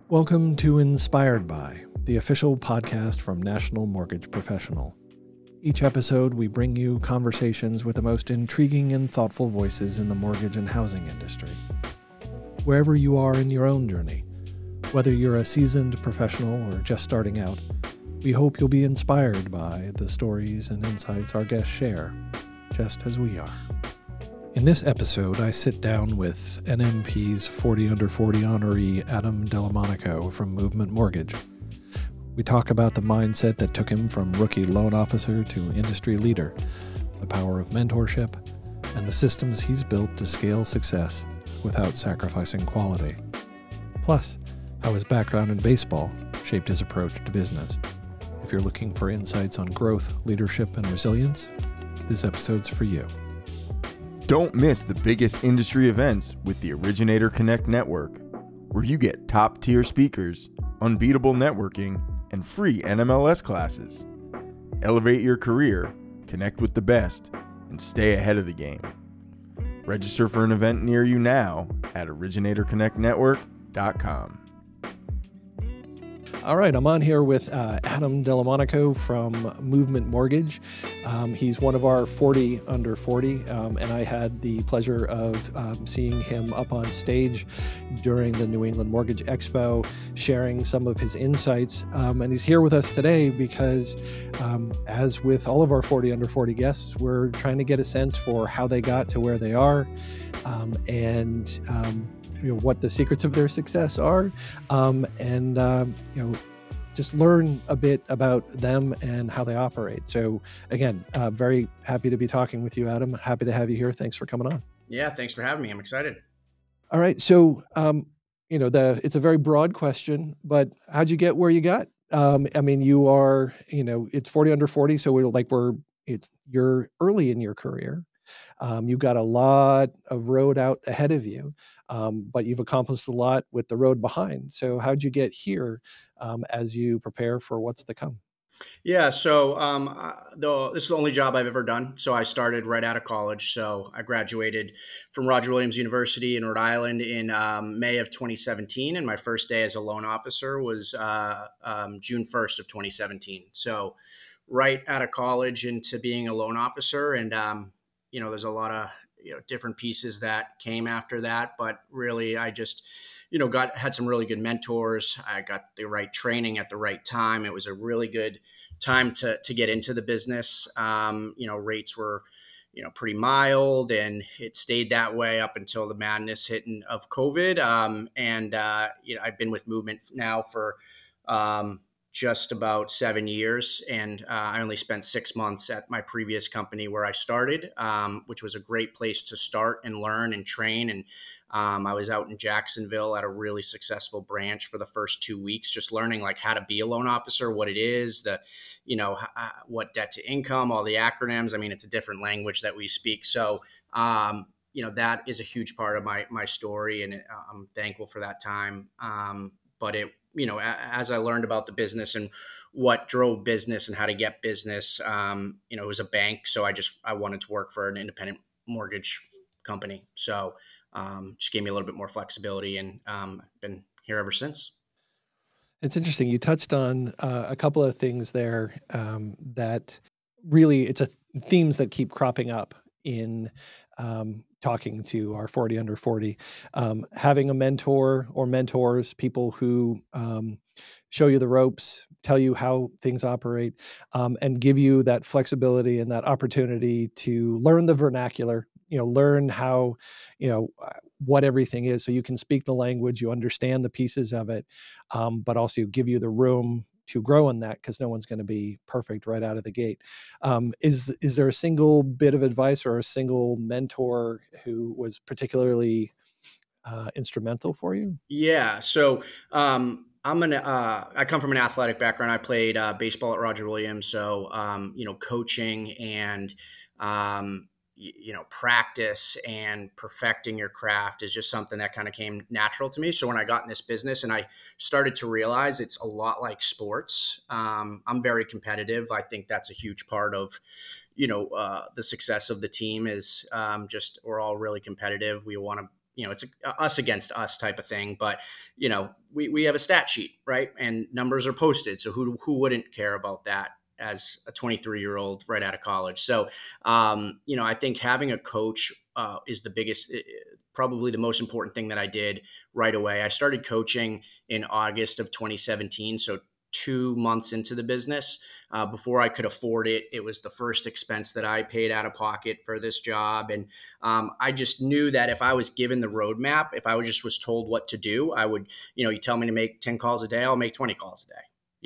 Welcome to Inspired By, the official podcast from National Mortgage Professional. Each episode, we bring you conversations with the most intriguing and thoughtful voices in the mortgage and housing industry. Wherever you are in your own journey, whether you're a seasoned professional or just starting out, we hope you'll be inspired by the stories and insights our guests share, just as we are. In this episode, I sit down with NMP's 40 Under 40 honoree Adam Dellamonico from Movement Mortgage. We talk about the mindset that took him from rookie loan officer to industry leader, the power of mentorship, and the systems he's built to scale success without sacrificing quality. Plus, how his background in baseball shaped his approach to business. If you're looking for insights on growth, leadership, and resilience, this episode's for you. Don't miss the biggest industry events with the Originator Connect Network, where you get top-tier speakers, unbeatable networking, and free NMLS classes. Elevate your career, connect with the best, and stay ahead of the game. Register for an event near you now at originatorconnectnetwork.com. All right, I'm on here with Adam Dellamonico from Movement Mortgage. He's one of our 40 Under 40, and I had the pleasure of seeing him up on stage during the New England Mortgage Expo, sharing some of his insights. And he's here with us today because, as with all of our 40 Under 40 guests, we're trying to get a sense for how they got to where they are, and what the secrets of their success are, just learn a bit about them and how they operate. So again, very happy to be talking with you, Adam. Happy to have you here. Thanks for coming on. Yeah, thanks for having me. I'm excited. All right. So, it's a very broad question, but how'd you get where you got? You are, it's 40 Under 40. So you're early in your career. You've got a lot of road out ahead of you, but you've accomplished a lot with the road behind. So how'd you get here as you prepare for what's to come? Yeah, so this is the only job I've ever done. So I started right out of college. So I graduated from Roger Williams University in Rhode Island in May of 2017. And my first day as a loan officer was June 1st of 2017. So right out of college into being a loan officer. And, there's a lot of different pieces that came after that. But really, I just had some really good mentors. I got the right training at the right time. It was a really good time to get into the business. Rates were, pretty mild, and it stayed that way up until the madness hitting of COVID. I've been with Movement now for just about 7 years. And I only spent 6 months at my previous company where I started, which was a great place to start and learn and train. And I was out in Jacksonville at a really successful branch for the first 2 weeks, just learning how to be a loan officer, what it is, what debt to income, all the acronyms. It's a different language that we speak. So, that is a huge part of my story, and I'm thankful for that time. But as I learned about the business and what drove business and how to get business, it was a bank. So I wanted to work for an independent mortgage company. So just gave me a little bit more flexibility, and I've been here ever since. It's interesting. You touched on a couple of things there that really it's themes that keep cropping up in talking to our 40 Under 40. Having a mentor or mentors, people who show you the ropes, tell you how things operate, and give you that flexibility and that opportunity to learn the vernacular, learn how, what everything is, so you can speak the language, you understand the pieces of it, but also give you the room to grow in that, because no one's going to be perfect right out of the gate. Is there a single bit of advice or a single mentor who was particularly instrumental for you? Yeah. So I come from an athletic background. I played baseball at Roger Williams. So, coaching and, practice and perfecting your craft is just something that kind of came natural to me. So when I got in this business and I started to realize it's a lot like sports, I'm very competitive. I think that's a huge part of, the success of the team is just we're all really competitive. We want to it's a us against us type of thing. But, we have a stat sheet, right? And numbers are posted. So who wouldn't care about that as a 23-year-old right out of college? So, I think having a coach is the biggest, probably the most important thing that I did right away. I started coaching in August of 2017. So 2 months into the business, before I could afford it. It was the first expense that I paid out of pocket for this job. And I just knew that if I was given the roadmap, if I was told what to do, I would, you tell me to make 10 calls a day, I'll make 20 calls a day.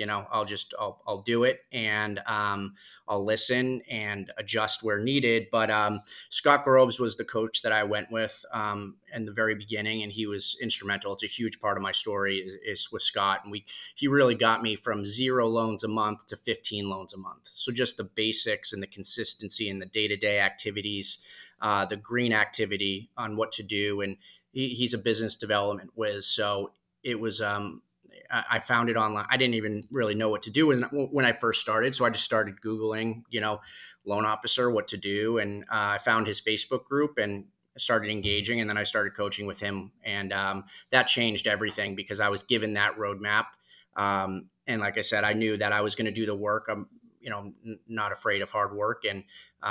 I'll do it, and I'll listen and adjust where needed. But Scott Groves was the coach that I went with in the very beginning, and he was instrumental. It's a huge part of my story is with Scott, and he really got me from 0 loans a month to 15 loans a month. So just the basics and the consistency and the day-to-day activities, the green activity on what to do, and he's a business development whiz. So it was. I found it online. I didn't even really know what to do when I first started. So I just started Googling, loan officer, what to do. And I found his Facebook group and started engaging. And then I started coaching with him. And that changed everything because I was given that roadmap. And like I said, I knew that I was going to do the work. I'm, not afraid of hard work. And,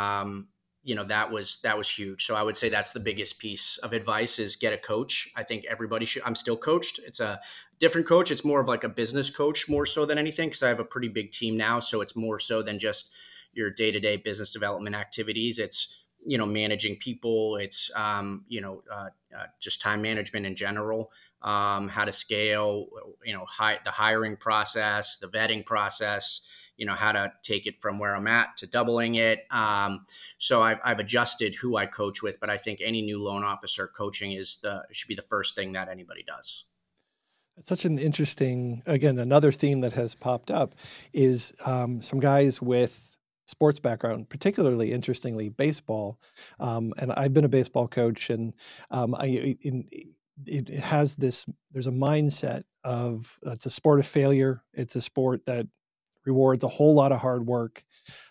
that was huge. So I would say that's the biggest piece of advice is get a coach. I think everybody should. I'm still coached. It's a different coach. It's more of like a business coach more so than anything because I have a pretty big team now. So it's more so than just your day-to-day business development activities. It's, managing people. It's, just time management in general, how to scale, the hiring process, the vetting process, how to take it from where I'm at to doubling it. So I've adjusted who I coach with, but I think any new loan officer coaching should be the first thing that anybody does. It's such an interesting, again, another theme that has popped up is some guys with sports background, particularly interestingly, baseball. And I've been a baseball coach, and it has this, there's a mindset of it's a sport of failure. It's a sport that rewards a whole lot of hard work.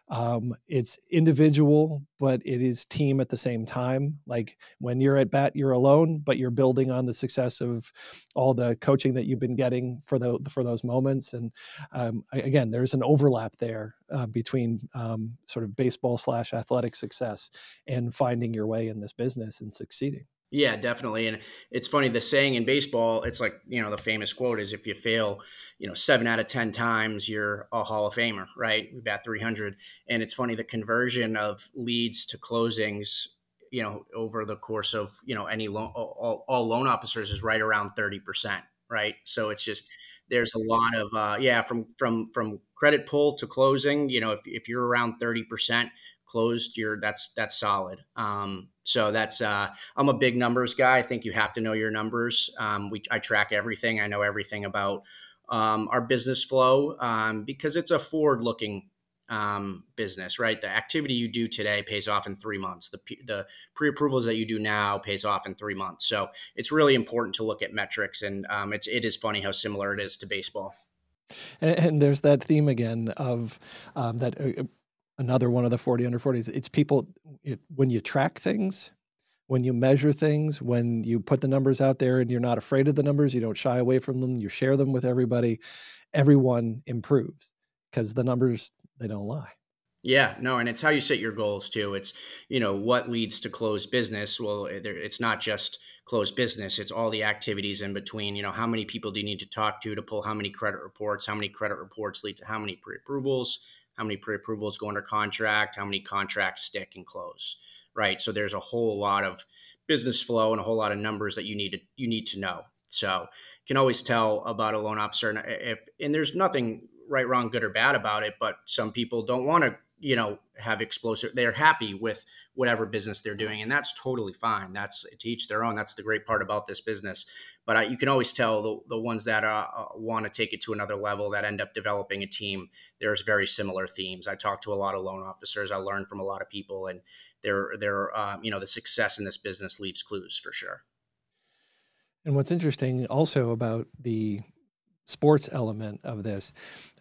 It's individual, but it is team at the same time. Like when you're at bat, you're alone, but you're building on the success of all the coaching that you've been getting for those moments. And again, there's an overlap there between sort of baseball / athletic success and finding your way in this business and succeeding. Yeah, definitely. And it's funny, the saying in baseball, it's like, the famous quote is if you fail, 7 out of 10 times, you're a Hall of Famer, right? We bat 300. And it's funny, the conversion of leads to closings, over the course of, any loan, all loan officers is right around 30%, right? So it's just, there's a lot of, from credit pull to closing, if you're around 30% closed, that's solid. So that's, I'm a big numbers guy. I think you have to know your numbers. I track everything. I know everything about our business flow because it's a forward-looking business, right? The activity you do today pays off in 3 months. The pre-approvals that you do now pays off in 3 months. So it's really important to look at metrics, and it is funny how similar it is to baseball. And there's that theme again of that. Another one of the 40 under 40s. It's people, when you track things, when you measure things, when you put the numbers out there and you're not afraid of the numbers, you don't shy away from them, you share them with everybody, everyone improves because the numbers, they don't lie. Yeah, no, and it's how you set your goals too. It's, what leads to closed business. Well, it's not just closed business. It's all the activities in between. How many people do you need to talk to pull how many credit reports? How many credit reports lead to how many pre-approvals? How many pre-approvals go under contract? How many contracts stick and close? Right. So there's a whole lot of business flow and a whole lot of numbers that you need to know. So you can always tell about a loan officer, and there's nothing right, wrong, good or bad about it. But some people don't want to, have explosive. They're happy with whatever business they're doing, and that's totally fine. That's to each their own. That's the great part about this business. But you can always tell the ones that want to take it to another level, that end up developing a team. There's very similar themes. I talk to a lot of loan officers. I learn from a lot of people, and they're the success in this business leaves clues for sure. And what's interesting also about the sports element of this,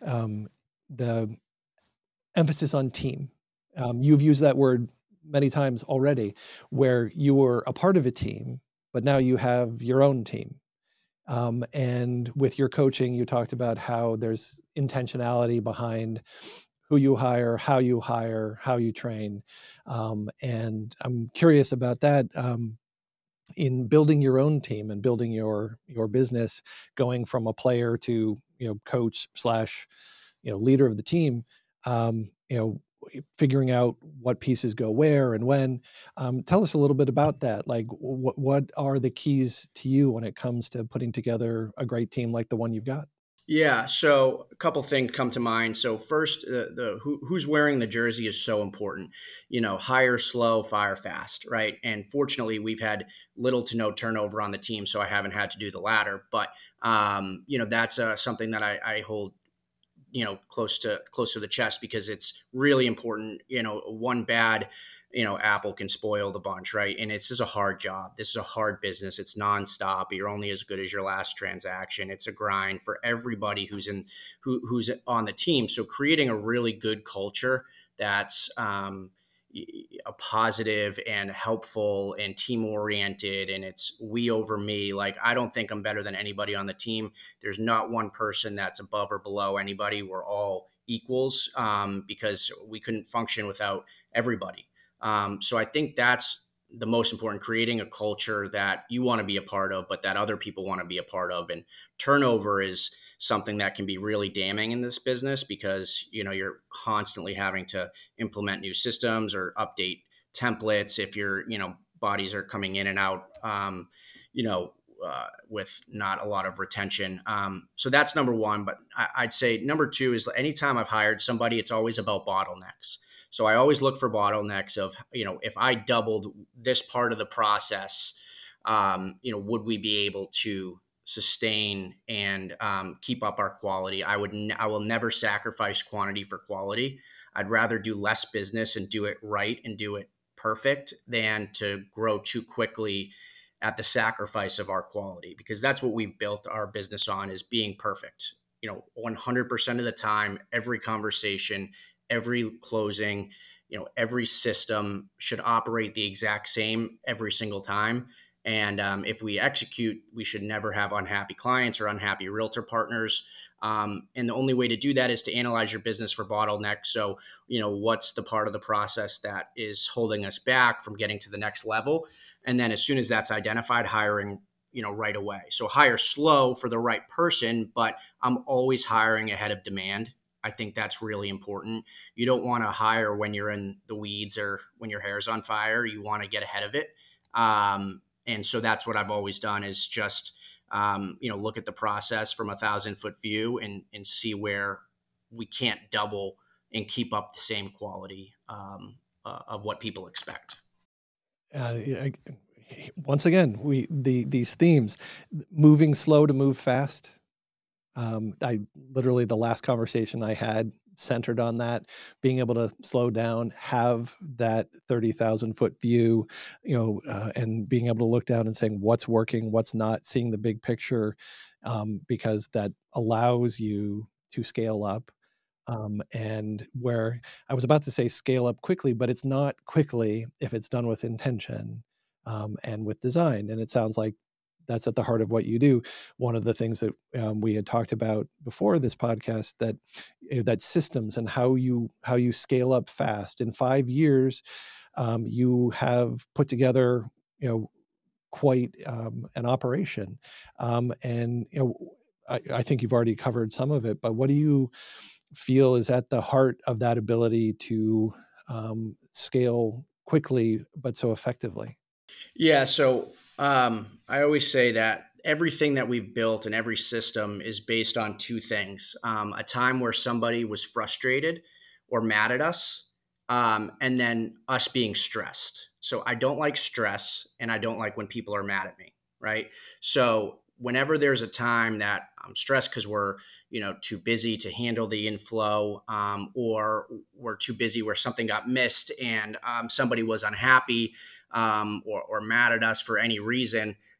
the emphasis on team. You've used that word many times already, where you were a part of a team but now you have your own team. And with your coaching, you talked about how there's intentionality behind who you hire, how you train. And I'm curious about that. In building your own team and building your business, going from a player to coach slash leader of the team, figuring out what pieces go where and when. Tell us a little bit about that. Like, what are the keys to you when it comes to putting together a great team like the one you've got? Yeah, so a couple things come to mind. So first, who's wearing the jersey is so important. Hire slow, fire fast, right? And fortunately, we've had little to no turnover on the team, so I haven't had to do the latter. But that's something that I hold close to the chest, because it's really important. One bad apple can spoil the bunch, right? And this is a hard job. This is a hard business. It's nonstop. You're only as good as your last transaction. It's a grind for everybody who's on the team. So creating a really good culture that's a positive and helpful and team oriented, and it's we over me. Like, I don't think I'm better than anybody on the team. There's not one person that's above or below anybody. We're all equals, because we couldn't function without everybody. So I think that's the most important, creating a culture that you want to be a part of, but that other people want to be a part of. And turnover is something that can be really damning in this business, because, you're constantly having to implement new systems or update templates if your, bodies are coming in and out, with not a lot of retention. So that's number one. But I'd say number two is, anytime I've hired somebody, it's always about bottlenecks. So I always look for bottlenecks of, if I doubled this part of the process, would we be able to sustain and keep up our quality? I will never sacrifice quantity for quality. I'd rather do less business and do it right and do it perfect than to grow too quickly at the sacrifice of our quality, because that's what we've built our business on, is being perfect. 100% of the time, every conversation, every closing, every system should operate the exact same every single time. And if we execute, we should never have unhappy clients or unhappy realtor partners. And the only way to do that is to analyze your business for bottlenecks. So, what's the part of the process that is holding us back from getting to the next level? And then as soon as that's identified, hiring, right away. So hire slow for the right person, but I'm always hiring ahead of demand. I think that's really important. You don't want to hire when you're in the weeds or when your hair's on fire. You want to get ahead of it. And so that's what I've always done, is just, look at the process from 1,000-foot view and see where we can't double and keep up the same quality of what people expect. Once again, these themes, moving slow to move fast. The last conversation I had centered on that, being able to slow down, have that 30,000-foot view, and being able to look down and saying what's working, what's not, seeing the big picture, because that allows you to scale up. And where I was about to say scale up quickly, but it's not quickly if it's done with intention, and with design. And it sounds like that's at the heart of what you do. One of the things that we had talked about before this podcast, that systems and how you scale up fast. In 5 years, you have put together, quite an operation, and I think you've already covered some of it. But what do you feel is at the heart of that ability to scale quickly but so effectively? Yeah. So I always say that everything that we've built and every system is based on two things: a time where somebody was frustrated or mad at us, and then us being stressed. So I don't like stress, and I don't like when people are mad at me, right? So whenever there's a time that I'm stressed because we're too busy to handle the inflow, or we're too busy where something got missed and somebody was unhappy, or mad at us for any reason,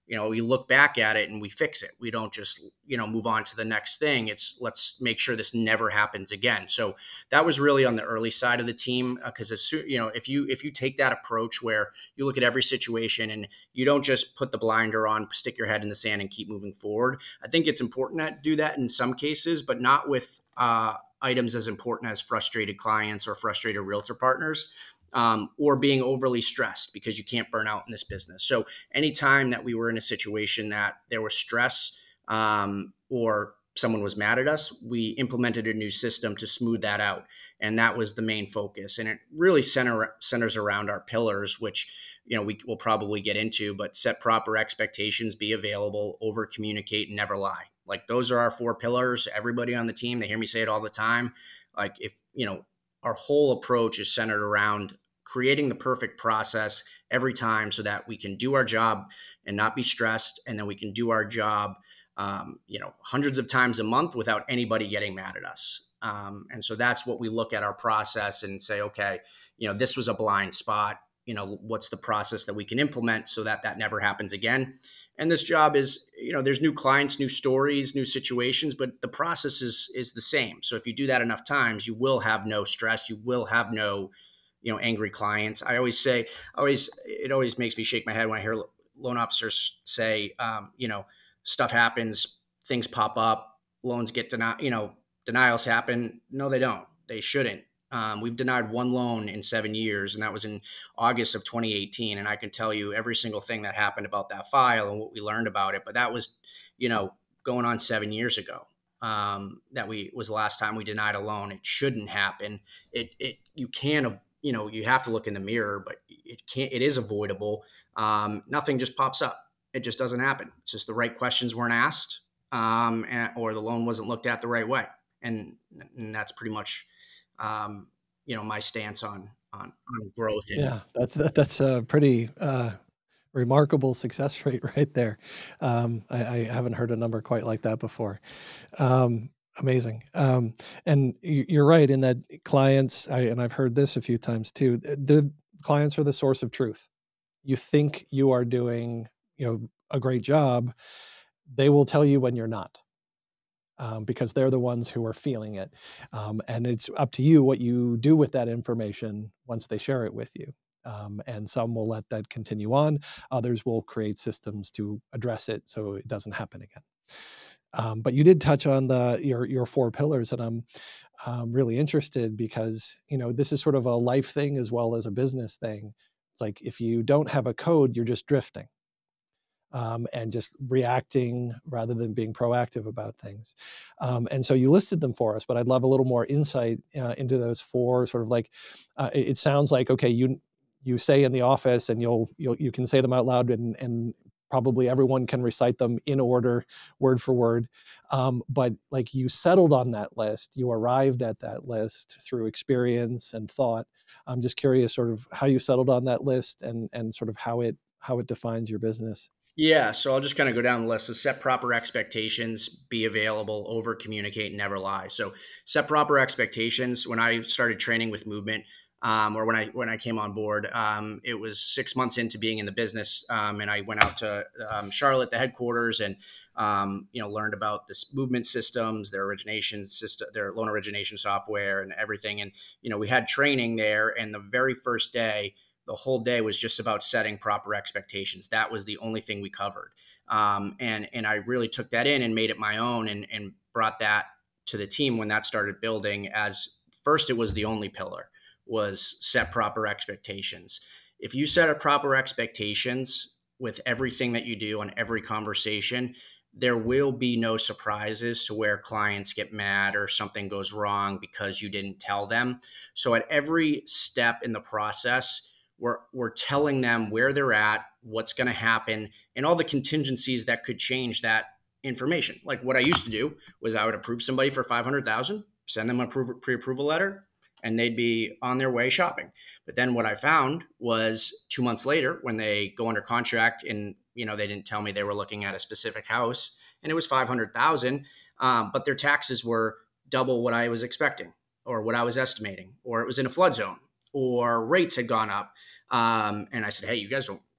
we look back at it and we fix it. We don't just, move on to the next thing. It's let's make sure this never happens again. So that was really on the early side of the team, because if you take that approach where you look at every situation and you don't just put the blinder on, stick your head in the sand and keep moving forward. I think it's important to do that in some cases, but not with items as important as frustrated clients or frustrated realtor partners. Or being overly stressed, because you can't burn out in this business. So anytime that we were in a situation that there was stress or someone was mad at us, we implemented a new system to smooth that out. And that was the main focus. And it really centers around our pillars, which, we will probably get into, but set proper expectations, be available, over communicate, and never lie. Like, those are our 4 pillars. Everybody on the team, they hear me say it all the time. Like, if, our whole approach is centered around creating the perfect process every time so that we can do our job and not be stressed. And then we can do our job, hundreds of times a month without anybody getting mad at us. And so that's what we look at our process and say, okay, this was a blind spot. What's the process that we can implement so that that never happens again? And this job is, there's new clients, new stories, new situations, but the process is the same. So if you do that enough times, you will have no stress. You will have no, angry clients. I always say, it always makes me shake my head when I hear loan officers say, stuff happens, things pop up, loans get denied, denials happen. No, they don't. They shouldn't. We've denied 1 loan in 7 years, and that was in August of 2018. And I can tell you every single thing that happened about that file and what we learned about it. But that was, going on 7 years ago. Was the last time we denied a loan. It shouldn't happen. You have to look in the mirror, but it is avoidable. Nothing just pops up. It just doesn't happen. It's just the right questions weren't asked, or the loan wasn't looked at the right way. And that's pretty much, my stance on growth. Yeah, that's a pretty remarkable success rate right there. I haven't heard a number quite like that before. Amazing. And you're right in that clients, and I've heard this a few times too, the clients are the source of truth. You think you are doing, a great job, they will tell you when you're not. Because they're the ones who are feeling it. And it's up to you what you do with that information once they share it with you. And some will let that continue on. Others will create systems to address it so it doesn't happen again. But you did touch on your 4 pillars, and I'm really interested because, this is sort of a life thing as well as a business thing. It's like, if you don't have a code, you're just drifting. And just reacting rather than being proactive about things. And so you listed them for us, but I'd love a little more insight into those 4 sort of like, it sounds like, okay, you say in the office and you can say them out loud and probably everyone can recite them in order, word for word. But like, you settled on that list, you arrived at that list through experience and thought. I'm just curious sort of how you settled on that list and sort of how it defines your business. Yeah, so I'll just kind of go down the list. So set proper expectations, be available, over communicate, never lie. So set proper expectations. When I started training with Movement, or when I came on board, it was 6 months into being in the business, and I went out to Charlotte, the headquarters, and learned about this Movement systems, their origination system, their loan origination software, and everything. And we had training there, and the very first day, the whole day was just about setting proper expectations. That was the only thing we covered. And I really took that in and made it my own and brought that to the team when that started building. As first, it was the only pillar, was set proper expectations. If you set a proper expectations with everything that you do on every conversation, there will be no surprises to where clients get mad or something goes wrong because you didn't tell them. So at every step in the process, we're telling them where they're at, what's going to happen, and all the contingencies that could change that information. Like, what I used to do was I would approve somebody for $500,000, send them a pre-approval letter, and they'd be on their way shopping. But then what I found was 2 months later, when they go under contract and they didn't tell me they were looking at a specific house and it was $500,000, but their taxes were double what I was expecting or what I was estimating, or it was in a flood zone, or rates had gone up. And I said, hey, you guys don't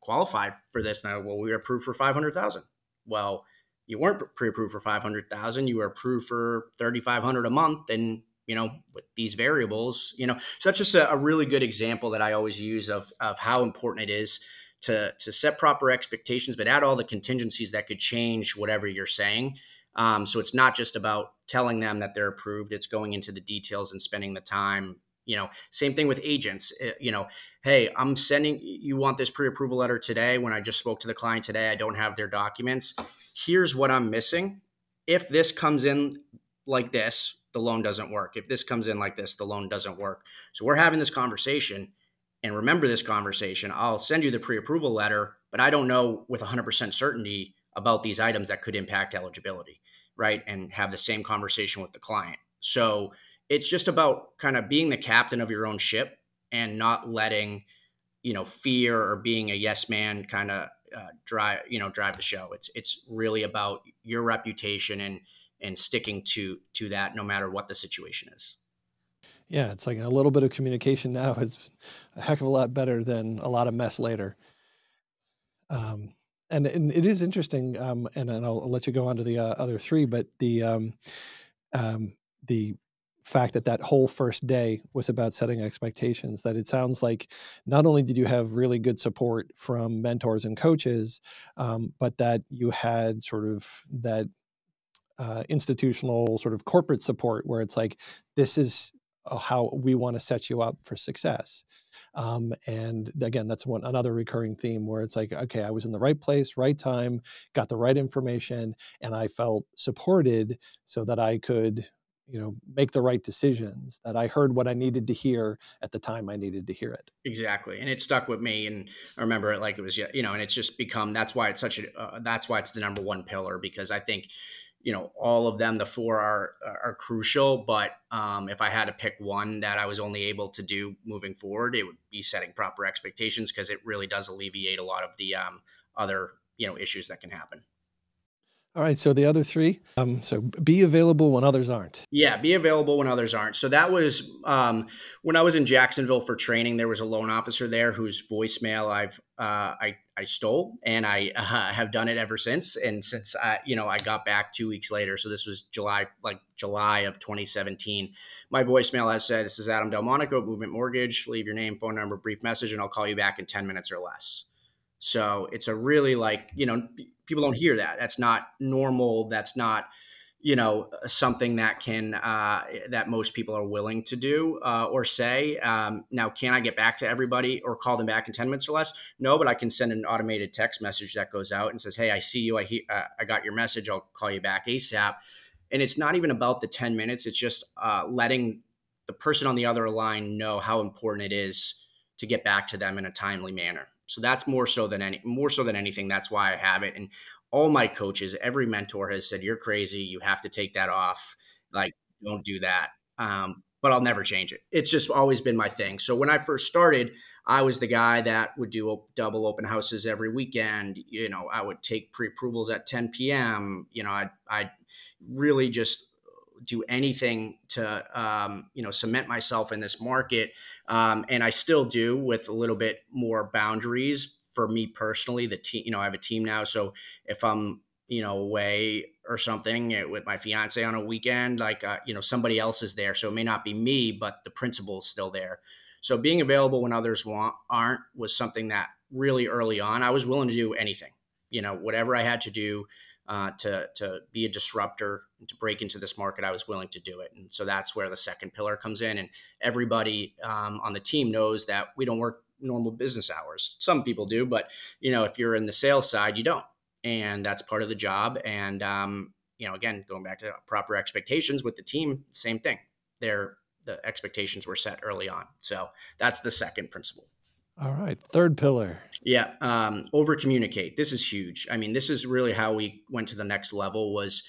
qualify for this now. Well, we were approved for 500,000. Well, you weren't pre-approved for 500,000. You were approved for 3,500 a month. And, with these variables, so that's just a really good example that I always use of how important it is to set proper expectations, but add all the contingencies that could change whatever you're saying. So it's not just about telling them that they're approved. It's going into the details and spending the time. Same thing with agents. Hey, I'm sending, you want this pre-approval letter today. When I just spoke to the client today, I don't have their documents. Here's what I'm missing. If this comes in like this, the loan doesn't work. If this comes in like this, the loan doesn't work. So we're having this conversation, and remember this conversation. I'll send you the pre-approval letter, but I don't know with 100% certainty about these items that could impact eligibility, right? And have the same conversation with the client. So it's just about kind of being the captain of your own ship and not letting, fear or being a yes man kind of drive the show. It's really about your reputation and sticking to that no matter what the situation is. Yeah, it's like a little bit of communication now is a heck of a lot better than a lot of mess later. And it is interesting, and I'll let you go on to the other three, but the fact that whole first day was about setting expectations, that it sounds like not only did you have really good support from mentors and coaches, but that you had sort of that institutional sort of corporate support where it's like, this is how we want to set you up for success. And again, that's another recurring theme where it's like, okay, I was in the right place, right time, got the right information, and I felt supported so that I could, make the right decisions, that I heard what I needed to hear at the time I needed to hear it. Exactly. And it stuck with me. And I remember it like it was, and it's just become, that's why it's that's why it's the number one pillar, because I think, all of them, the four are crucial. But if I had to pick one that I was only able to do moving forward, it would be setting proper expectations, because it really does alleviate a lot of the other, issues that can happen. All right. So the other three, so be available when others aren't. Yeah. Be available when others aren't. So that was when I was in Jacksonville for training, there was a loan officer there whose voicemail I stole, and I have done it ever since. And since I got back 2 weeks later, so this was July of 2017, my voicemail has said, "This is Adam Delmonico, Movement Mortgage. Leave your name, phone number, brief message, and I'll call you back in 10 minutes or less." So it's a really people don't hear that. That's not normal. That's not, something that can, that most people are willing to do or say. Now, can I get back to everybody or call them back in 10 minutes or less? No, but I can send an automated text message that goes out and says, "Hey, I see you. I got your message. I'll call you back ASAP." And it's not even about the 10 minutes. It's just letting the person on the other line know how important it is to get back to them in a timely manner. So that's more so than anything. That's why I have it. And all my coaches, every mentor has said, "You're crazy. You have to take that off. Like, don't do that." But I'll never change it. It's just always been my thing. So when I first started, I was the guy that would do double open houses every weekend. I would take pre-approvals at 10 p.m. I'd really just do anything to, cement myself in this market. And I still do, with a little bit more boundaries for me personally. The team, I have a team now. So if I'm, away or something with my fiance on a weekend, somebody else is there. So it may not be me, but the principal is still there. So being available when others aren't was something that really early on, I was willing to do anything, whatever I had to do to be a disruptor and to break into this market, I was willing to do it. And so that's where the second pillar comes in. And everybody on the team knows that we don't work normal business hours. Some people do, but if you're in the sales side, you don't. And that's part of the job. And, again, going back to proper expectations with the team, same thing. The expectations were set early on. So that's the second principle. All right. Third pillar. Yeah. Over communicate. This is huge. I mean, this is really how we went to the next level. Was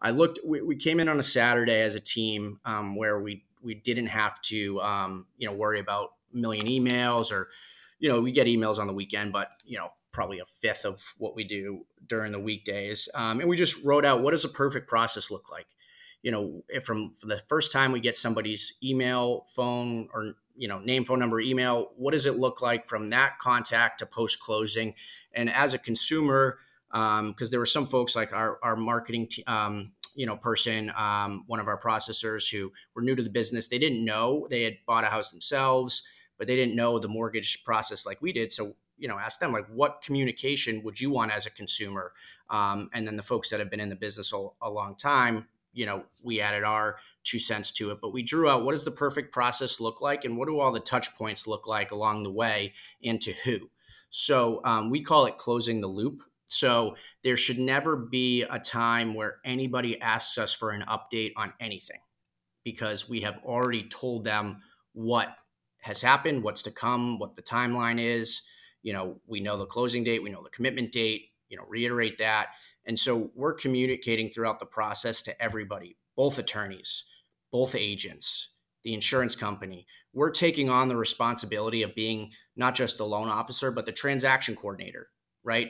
we came in on a Saturday as a team where we didn't have to, worry about a million emails or, we get emails on the weekend, but, probably a fifth of what we do during the weekdays. And we just wrote out, what does a perfect process look like? From the first time we get somebody's email, phone, or name, phone number, email. What does it look like from that contact to post closing? And as a consumer, because there were some folks like our marketing person, one of our processors who were new to the business. They didn't know, they had bought a house themselves, but they didn't know the mortgage process like we did. So, ask them, like, what communication would you want as a consumer? And then the folks that have been in the business a long time, we added our 2 cents to it, but we drew out, what does the perfect process look like? And what do all the touch points look like along the way, and to who? So we call it closing the loop. So there should never be a time where anybody asks us for an update on anything, because we have already told them what has happened, what's to come, what the timeline is. We know the closing date, we know the commitment date, reiterate that. And so we're communicating throughout the process to everybody, both attorneys, both agents, the insurance company. We're taking on the responsibility of being not just the loan officer, but the transaction coordinator, right?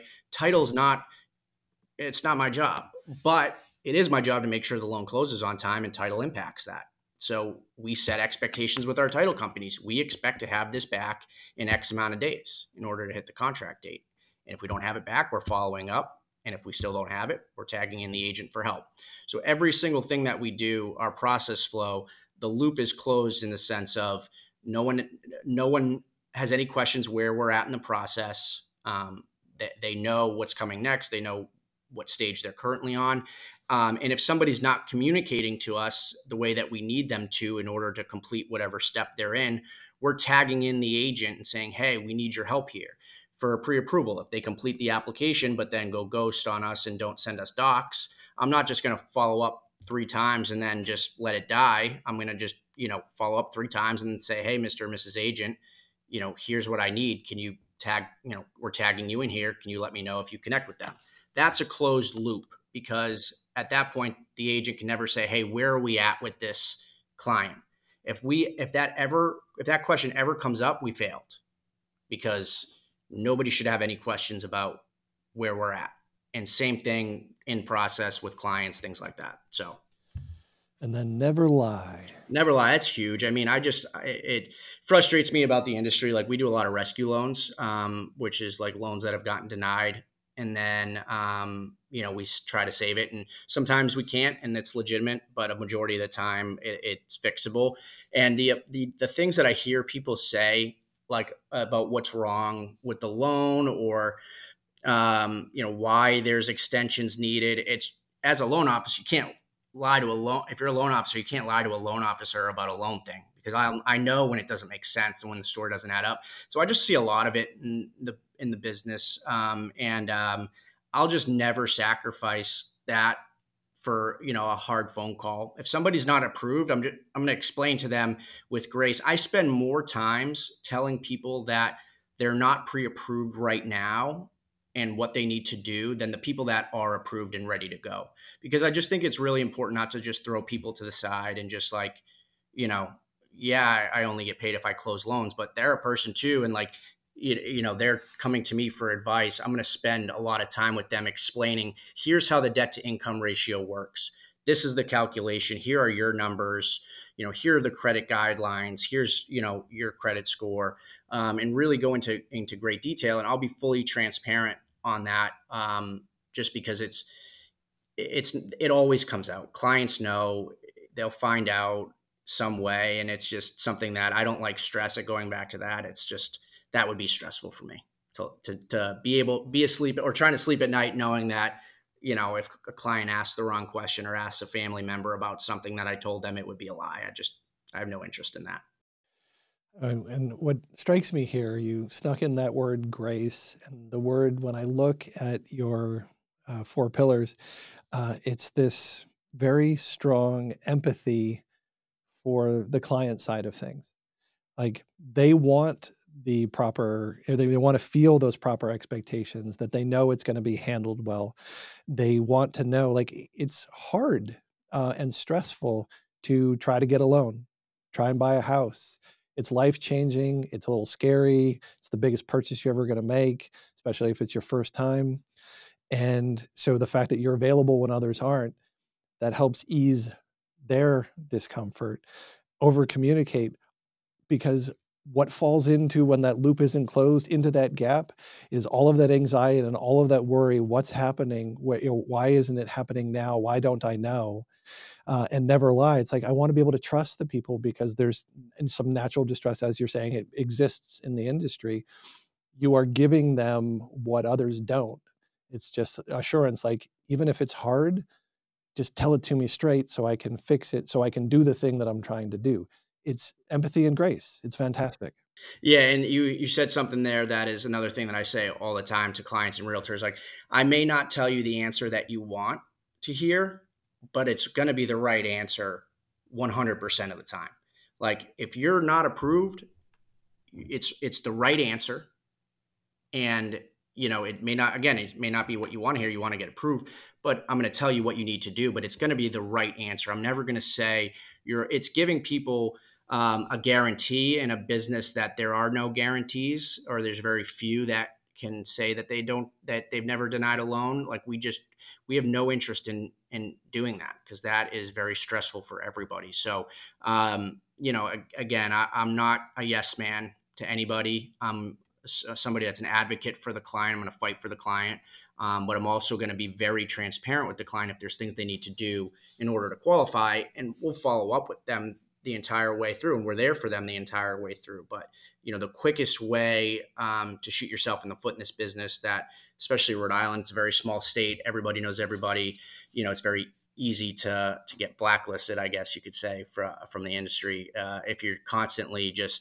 It's not my job, but it is my job to make sure the loan closes on time, and title impacts that. So we set expectations with our title companies. We expect to have this back in X amount of days in order to hit the contract date. And if we don't have it back, we're following up. And if we still don't have it, we're tagging in the agent for help. So every single thing that we do, our process flow, the loop is closed in the sense of no one has any questions where we're at in the process. They know what's coming next. They know what stage they're currently on. And if somebody's not communicating to us the way that we need them to in order to complete whatever step they're in, we're tagging in the agent and saying, hey, we need your help here. For pre-approval, if they complete the application but then go ghost on us and don't send us docs, I'm not just going to follow up 3 times and then just let it die. I'm going to just, follow up 3 times and say, hey, Mr. or Mrs. Agent, here's what I need. Can you tag, we're tagging you in here. Can you let me know if you connect with them? That's a closed loop, because at that point, the agent can never say, hey, where are we at with this client? If that question ever comes up, we failed, because nobody should have any questions about where we're at. And same thing in process with clients, things like that. So. And then never lie. Never lie. That's huge. I mean, it frustrates me about the industry. Like, we do a lot of rescue loans, which is like loans that have gotten denied. And then, we try to save it. And sometimes we can't, and it's legitimate, but a majority of the time it's fixable. And the things that I hear people say, like, about what's wrong with the loan, or, why there's extensions needed. It's, as a loan officer, you can't lie to a loan. If you're a loan officer, you can't lie to a loan officer about a loan thing, because I know when it doesn't make sense and when the story doesn't add up. So I just see a lot of it in the business. I'll just never sacrifice that for, a hard phone call. If somebody's not approved, I'm going to explain to them with grace. I spend more times telling people that they're not pre-approved right now and what they need to do than the people that are approved and ready to go. Because I just think it's really important not to just throw people to the side and just like, I only get paid if I close loans, but they're a person too. And like, they're coming to me for advice. I'm going to spend a lot of time with them explaining, here's how the debt to income ratio works. This is the calculation. Here are your numbers. Here are the credit guidelines. Here's, your credit score, and really go into great detail. And I'll be fully transparent on that, just because it always comes out. Clients know, they'll find out some way. And it's just something that I don't like stress at going back to that. It's just, that would be stressful for me to be asleep or trying to sleep at night, knowing that, if a client asks the wrong question or asks a family member about something that I told them, it would be a lie. I have no interest in that. And what strikes me here, you snuck in that word grace, and the word, when I look at your 4 pillars, it's this very strong empathy for the client side of things. Like, they want they want to feel those proper expectations, that they know it's going to be handled well. They want to know, like, it's hard and stressful to try to get a loan, try and buy a house. It's life-changing. It's a little scary. It's the biggest purchase you're ever going to make, especially if it's your first time. And so the fact that you're available when others aren't, that helps ease their discomfort. Over communicate. because what falls into when that loop isn't closed into that gap is all of that anxiety and all of that worry. What's happening? Why isn't it happening now? Why don't I know? And never lie. It's like, I want to be able to trust the people, because there's some natural distress, as you're saying, it exists in the industry. You are giving them what others don't. It's just assurance. Like, even if it's hard, just tell it to me straight so I can fix it, so I can do the thing that I'm trying to do. It's empathy and grace. It's fantastic. Yeah, and you said something there that is another thing that I say all the time to clients and realtors. Like, I may not tell you the answer that you want to hear, but it's going to be the right answer 100% of the time. Like, if you're not approved, it's the right answer. And, it may not be what you want to hear. You want to get approved, but I'm going to tell you what you need to do, but it's going to be the right answer. I'm never going to say it's giving people a guarantee in a business that there are no guarantees, or there's very few that can say that they've never denied a loan. Like, we have no interest in doing that, because that is very stressful for everybody. So, again, I'm not a yes man to anybody. I'm somebody that's an advocate for the client. I'm going to fight for the client. But I'm also going to be very transparent with the client if there's things they need to do in order to qualify, and we'll follow up with them the entire way through, and we're there for them the entire way through. But, the quickest way to shoot yourself in the foot in this business, that especially Rhode Island, it's a very small state. Everybody knows everybody. It's very easy to get blacklisted, I guess you could say, from the industry if you're constantly just,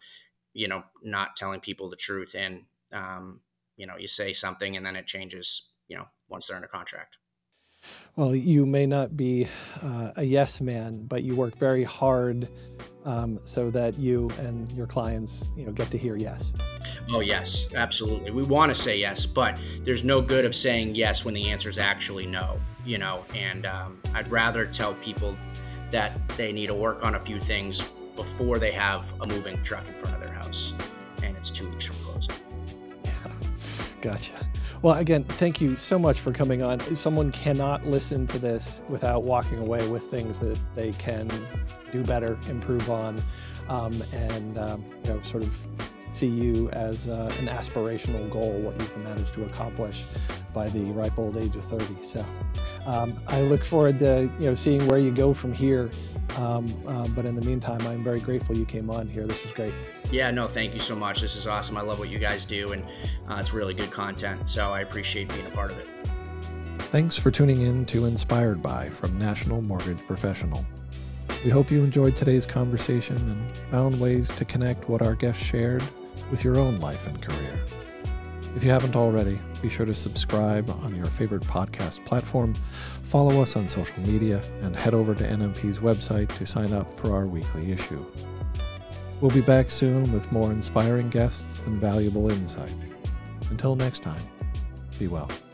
not telling people the truth. And, you say something and then it changes, once they're under contract. Well, you may not be a yes man, but you work very hard so that you and your clients, get to hear yes. Oh, yes, absolutely. We want to say yes, but there's no good of saying yes when the answer is actually no, and I'd rather tell people that they need to work on a few things before they have a moving truck in front of their house and it's 2 weeks from closing. Yeah, gotcha. Well, again, thank you so much for coming on. Someone cannot listen to this without walking away with things that they can do better, improve on, and sort of see you as an aspirational goal, what you've managed to accomplish by the ripe old age of 30. So I look forward to seeing where you go from here. But in the meantime, I'm very grateful you came on here. This was great. Yeah, no, thank you so much. This is awesome. I love what you guys do, and it's really good content. So I appreciate being a part of it. Thanks for tuning in to Inspired By from National Mortgage Professional. We hope you enjoyed today's conversation and found ways to connect what our guests shared with your own life and career. If you haven't already, be sure to subscribe on your favorite podcast platform, follow us on social media, and head over to NMP's website to sign up for our weekly issue. We'll be back soon with more inspiring guests and valuable insights. Until next time, be well.